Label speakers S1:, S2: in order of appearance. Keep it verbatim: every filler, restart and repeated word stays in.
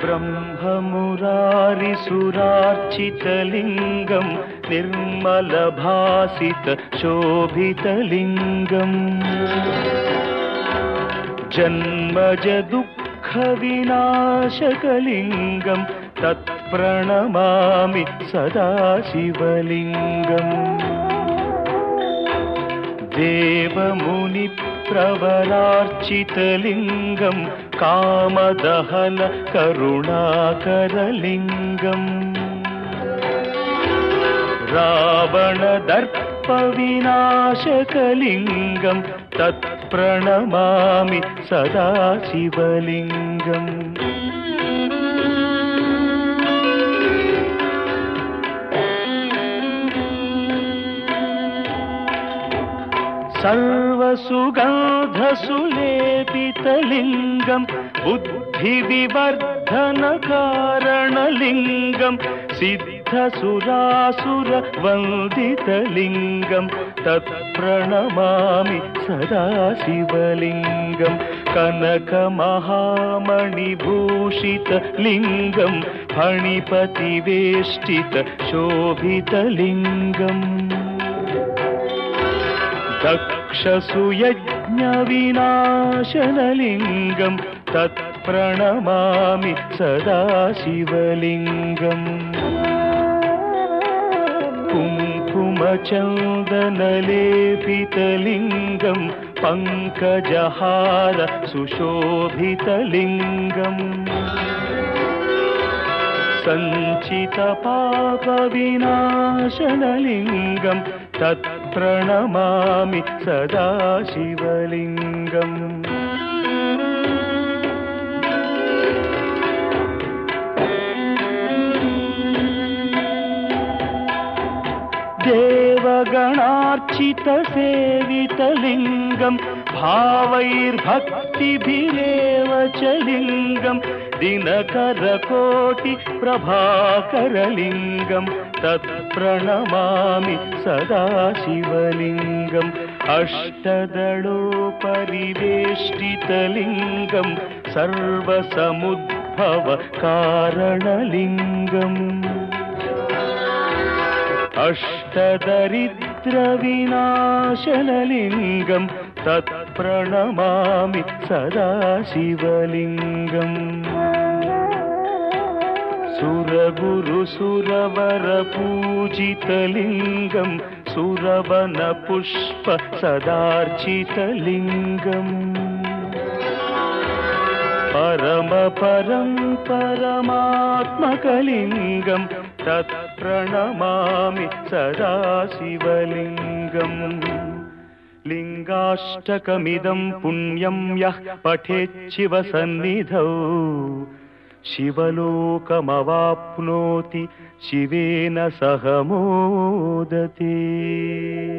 S1: ब्रह्ममुरारिसुरार्चितलिङ्गं निर्मलभासितशोभितलिङ्गम् जन्मजदुःखविनाशकलिङ्गं तत्प्रणमामि सदा शिवलिङ्गम् देवमुनिप्रवरार्चितलिङ्गं कामदहन करुणाकरलिङ्गम् रावणदर्पविनाशकलिङ्गं तत्प्रणमामि सदा शिवलिङ्गम् सर्वसुगन्धसुलेपितलिङ्गं बुद्धिविवर्धनकारणलिङ्गं सिद्धसुरासुरवन्दितलिङ्गं तत्प्रणमामि सदा शिवलिङ्गं कनकमहामणिभूषितलिङ्गं फणिपतिवेष्टितशोभितलिङ्गम् दक्षसुयज्ञविनाशनलिङ्गं तत्प्रणमामि सदा शिवलिङ्गम् कुङ्कुमचन्दनलेपितलिङ्गं पङ्कजहार सुशोभितलिङ्गम् सञ्चितपापविनाशनलिङ्गं तत्प्रणमामि सदा शिवलिङ्गम् देवगणार्चितसेवितलिङ्गं भावैर्भक्तिभिरेव च लिङ्गं दिनकरकोटिप्रभाकरलिङ्गं तत्प्रणमामि सदा शिवलिङ्गम् अष्टदलोपरिवेष्टितलिङ्गं सर्वसमुद्भवकारणलिङ्गम् अष्टदरिद्रविनाशनलिङ्गं तत्प्रणमामि सदा शिवलिङ्गम् सुरगुरुसुरवरपूजितलिङ्गं सुरवनपुष्प सदार्चितलिङ्गम् परमपरं परमात्मकलिङ्गं तत्प्रणमामि सदा शिवलिङ्गम् लिङ्गाष्टकमिदं पुण्यं यः पठेच्छिवसन्निधौ शिवलोकमवाप्नोति शिवेन सह मोदते।